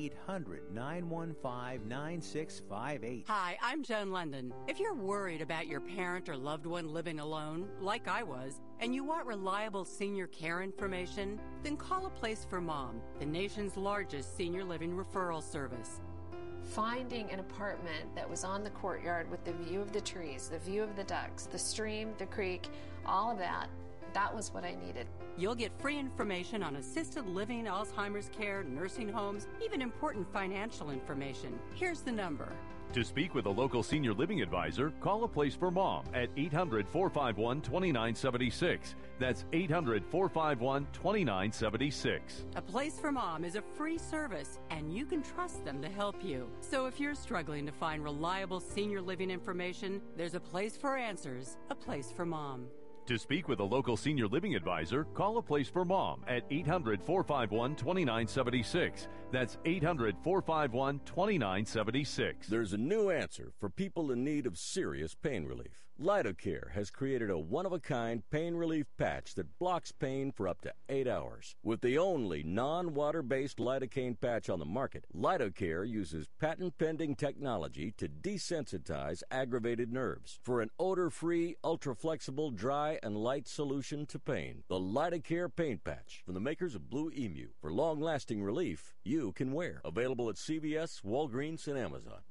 800-915-9658. Hi, I'm Joan London. If you're worried about your parent or loved one living alone, like I was, and you want reliable senior care information, then call A Place for Mom, the nation's largest senior living referral service. Finding an apartment that was on the courtyard with the view of the trees, the view of the ducks, the stream, the creek, all of that, that was what I needed. You'll get free information on assisted living, Alzheimer's care, nursing homes, even important financial information. Here's the number. To speak with a local senior living advisor, call A Place for Mom at 800-451-2976. That's 800-451-2976. A Place for Mom is a free service, and you can trust them to help you. So if you're struggling to find reliable senior living information, there's a place for answers, A Place for Mom. To speak with a local senior living advisor, call A Place for Mom at 800-451-2976. That's 800-451-2976. There's a new answer for people in need of serious pain relief. Lidocare has created a one-of-a-kind pain relief patch that blocks pain for up to 8 hours. With the only non-water-based lidocaine patch on the market, Lidocare uses patent-pending technology to desensitize aggravated nerves for an odor-free, ultra-flexible, dry, and light solution to pain. The Lidocare pain patch from the makers of Blue Emu. For long-lasting relief you can wear. Available at CVS, Walgreens, and Amazon.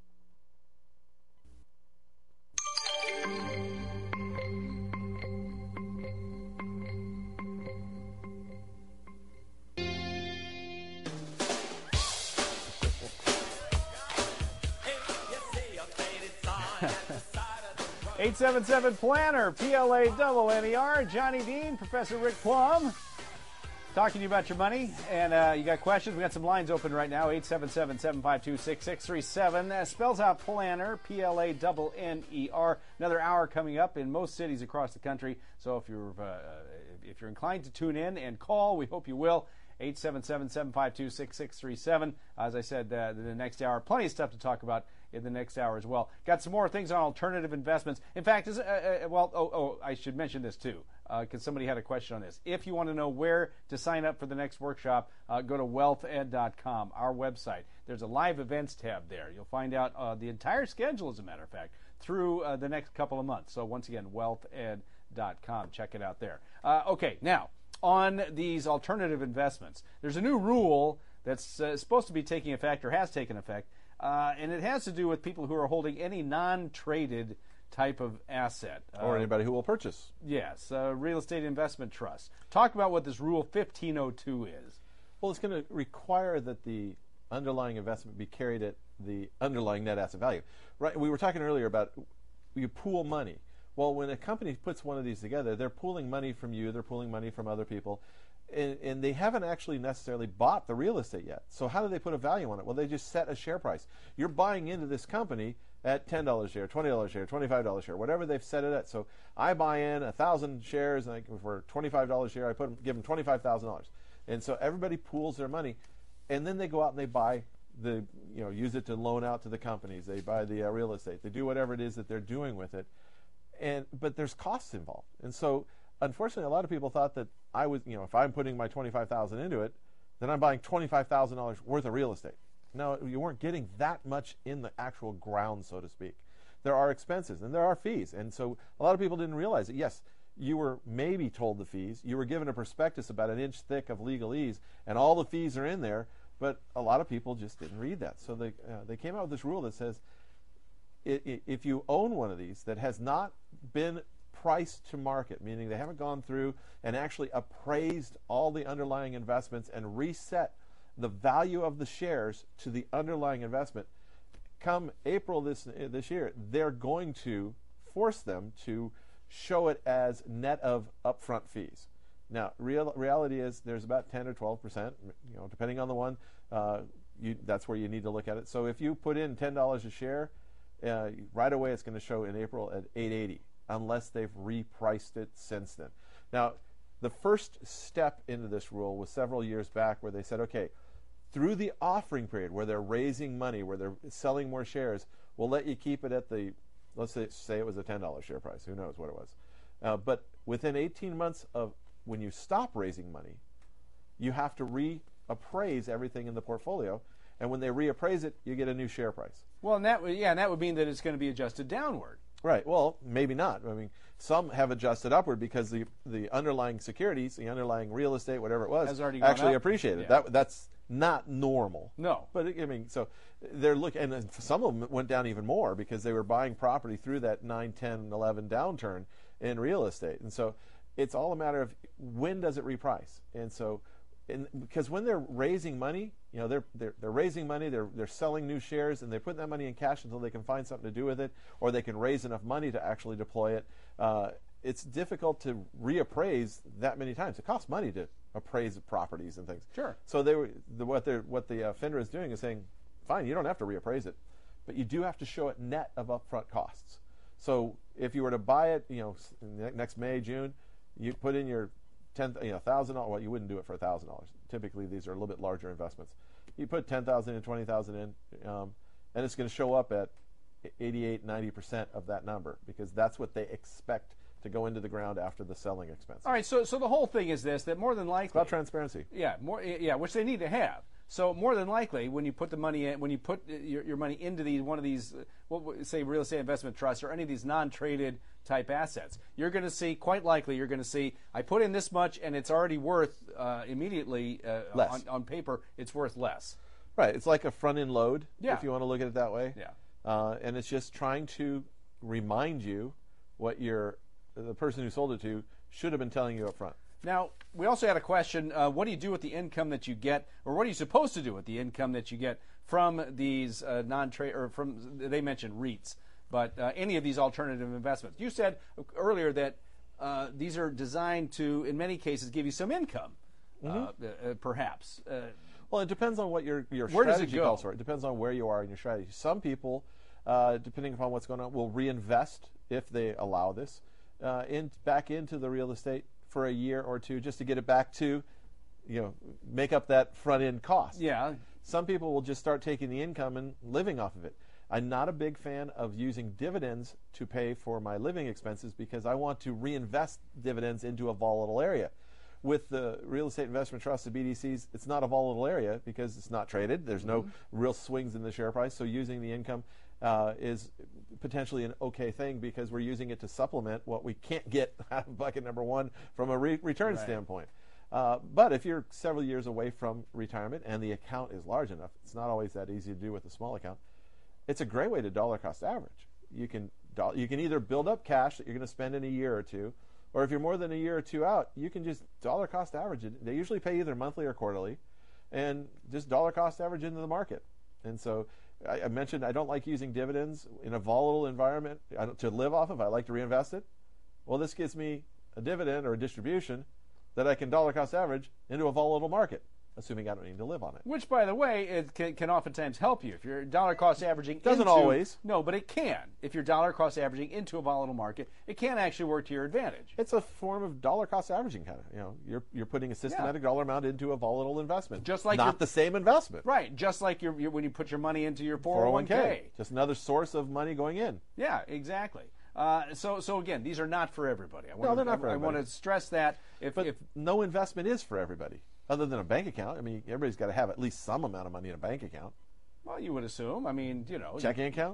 Planner, PLANNER. Johnny Dean, Professor Rick Plum, talking to you about your money. And you got questions? We got some lines open right now. 877-752-6637. Spells out Planner, PLANNER. Another hour coming up in most cities across the country. So if you're inclined to tune in and call, we hope you will. 877-752-6637. As I said, the next hour, plenty of stuff to talk about in the next hour as well. Got some more things on alternative investments. In fact, I should mention this too, because somebody had a question on this. If you want to know where to sign up for the next workshop, go to wealthed.com, our website. There's a live events tab there. You'll find out the entire schedule, as a matter of fact, through the next couple of months. So once again, wealthed.com. Check it out there. Okay, now, on these alternative investments, there's a new rule that's supposed to be taking effect or has taken effect, and it has to do with people who are holding any non-traded type of asset. Or anybody who will purchase. Yes, real estate investment trust. Talk about what this Rule 1502 is. Well, it's going to require that the underlying investment be carried at the underlying net asset value. Right? We were talking earlier about you pool money. Well, when a company puts one of these together, they're pooling money from you, they're pooling money from other people, and they haven't actually necessarily bought the real estate yet. So how do they put a value on it? Well, they just set a share price. You're buying into this company at $10 a share, $20 a share, $25 a share, whatever they've set it at. So I buy in 1,000 shares, and for $25 a share, I give them $25,000. And so everybody pools their money, and then they go out and they buy use it to loan out to the companies. They buy the real estate. They do whatever it is that they're doing with it. But there's costs involved. And so, unfortunately, a lot of people thought that I was, if I'm putting my $25,000 into it, then I'm buying $25,000 worth of real estate. No, you weren't getting that much in the actual ground, so to speak. There are expenses and there are fees. And so a lot of people didn't realize that, yes, you were maybe told the fees. You were given a prospectus about 1 inch thick of legalese, and all the fees are in there. But a lot of people just didn't read that. So they came out with this rule that says, if you own one of these that has not been priced to market, meaning they haven't gone through and actually appraised all the underlying investments and reset the value of the shares to the underlying investment, come April this year, they're going to force them to show it as net of upfront fees. Now, reality is there's about 10 or 12%, depending on the one. That's where you need to look at it. So if you put in $10 a share, right away it's going to show in April at $8.80, unless they've repriced it since then. Now, the first step into this rule was several years back, where they said, okay, through the offering period, where they're raising money, where they're selling more shares, we'll let you keep it at the, let's say it was a $10 share price. Who knows what it was. But within 18 months of when you stop raising money, you have to reappraise everything in the portfolio. And when they reappraise it, you get a new share price. Well, and that would mean that it's going to be adjusted downward. Right. Well, maybe not. I mean, some have adjusted upward because the underlying securities, the underlying real estate, whatever it was, has already gone actually up. appreciated. Yeah. That's not normal. No. But I mean, so they're looking, and some of them went down even more because they were buying property through that 9, 10, 11 downturn in real estate. And so it's all a matter of when does it reprice. And so, because when they're raising money, they're raising money, they're selling new shares, and they put that money in cash until they can find something to do with it, or they can raise enough money to actually deploy it. It's difficult to reappraise that many times. It costs money to appraise properties and things. Sure. So what the FINRA is doing is saying, fine, you don't have to reappraise it, but you do have to show it net of upfront costs. So if you were to buy it, next May, June, you put in your $1,000. Well, you wouldn't do it for $1,000. Typically, these are a little bit larger investments. You put $10,000 and $20,000 in, and it's going to show up at 88, 90% of that number because that's what they expect to go into the ground after the selling expense. All right. So the whole thing is this: that more than likely, it's about transparency. Yeah, which they need to have. So more than likely, when you put the money in, when you put your money into one of these, say real estate investment trusts or any of these non-traded type assets, you're going to see, quite likely, I put in this much and it's already worth immediately less. On paper, it's worth less. Right. It's like a front-end load, yeah, if you want to look at it that way. Yeah. And it's just trying to remind you what the person who sold it to should have been telling you up front. Now, we also had a question, what do you do with the income that you get, or what are you supposed to do with the income that you get from these non-trade, or from, they mentioned REITs, but any of these alternative investments? You said earlier that these are designed to, in many cases, give you some income, perhaps. Well, it depends on what your where does strategy it go? calls for. It depends on where you are in your strategy. Some people, depending upon what's going on, will reinvest, if they allow this, back into the real estate for a year or two just to get it back to, make up that front end cost. Yeah. Some people will just start taking the income and living off of it. I'm not a big fan of using dividends to pay for my living expenses because I want to reinvest dividends into a volatile area. With the real estate investment trusts, the BDCs, it's not a volatile area because it's not traded. There's no real swings in the share price. So using the income is potentially an okay thing because we're using it to supplement what we can't get out of bucket number one from a return standpoint. But if you're several years away from retirement and the account is large enough, it's not always that easy to do with a small account. It's a great way to dollar cost average. You can either build up cash that you're going to spend in a year or two, or if you're more than a year or two out, you can just dollar cost average it. They usually pay either monthly or quarterly, and just dollar cost average into the market. And so I mentioned I don't like using dividends in a volatile environment to live off of. I like to reinvest it. Well, this gives me a dividend or a distribution that I can dollar cost average into a volatile market, assuming I don't need to live on it. Which, by the way, it can oftentimes help you. If you're dollar cost averaging Doesn't always. No, but it can. If you're dollar cost averaging into a volatile market, it can actually work to your advantage. It's a form of dollar cost averaging kind of. You're putting a systematic dollar amount into a volatile investment. Just like not the same investment. Right. Just like when you put your money into your 401k. Just another source of money going in. Yeah, exactly. So again, these are not for everybody. No, they're not for everybody. I want to stress that. If no investment is for everybody. Other than a bank account. I mean, everybody's got to have at least some amount of money in a bank account. Well, you would assume. I mean, checking account.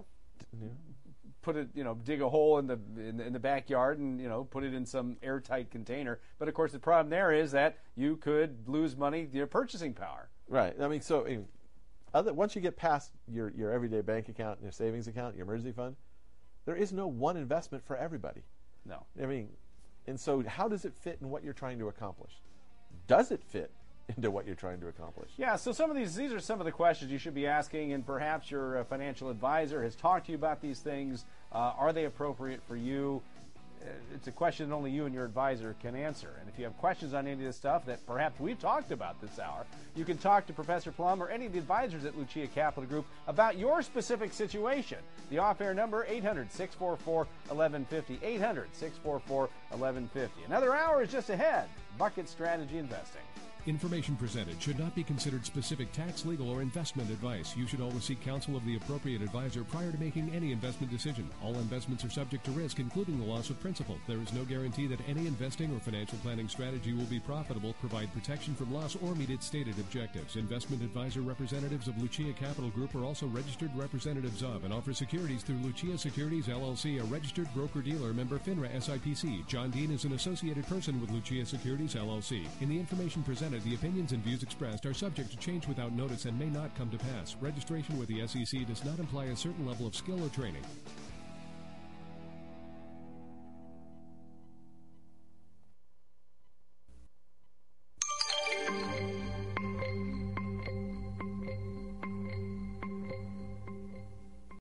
Put it, dig a hole in the backyard and put it in some airtight container. But of course, the problem there is that you could lose money, your purchasing power. Right. I mean, once you get past your everyday bank account, your savings account, your emergency fund, there is no one investment for everybody. No. I mean, and so how does it fit in what you're trying to accomplish? Does it fit into what you're trying to accomplish? Yeah, so these are some of the questions you should be asking, and perhaps your financial advisor has talked to you about these things. Are they appropriate for you? It's a question that only you and your advisor can answer. And if you have questions on any of this stuff that perhaps we've talked about this hour, you can talk to Professor Plum or any of the advisors at Lucia Capital Group about your specific situation. The off-air number, 800-644-1150, 800-644-1150. Another hour is just ahead. Bucket Strategy Investing. Information presented should not be considered specific tax, legal, or investment advice. You should always seek counsel of the appropriate advisor prior to making any investment decision. All investments are subject to risk, including the loss of principal. There is no guarantee that any investing or financial planning strategy will be profitable, provide protection from loss, or meet its stated objectives. Investment advisor representatives of Lucia Capital Group are also registered representatives of and offer securities through Lucia Securities LLC, a registered broker-dealer, member FINRA SIPC. John Dean is an associated person with Lucia Securities LLC. In the information presented, the opinions and views expressed are subject to change without notice and may not come to pass. Registration with the SEC does not imply a certain level of skill or training.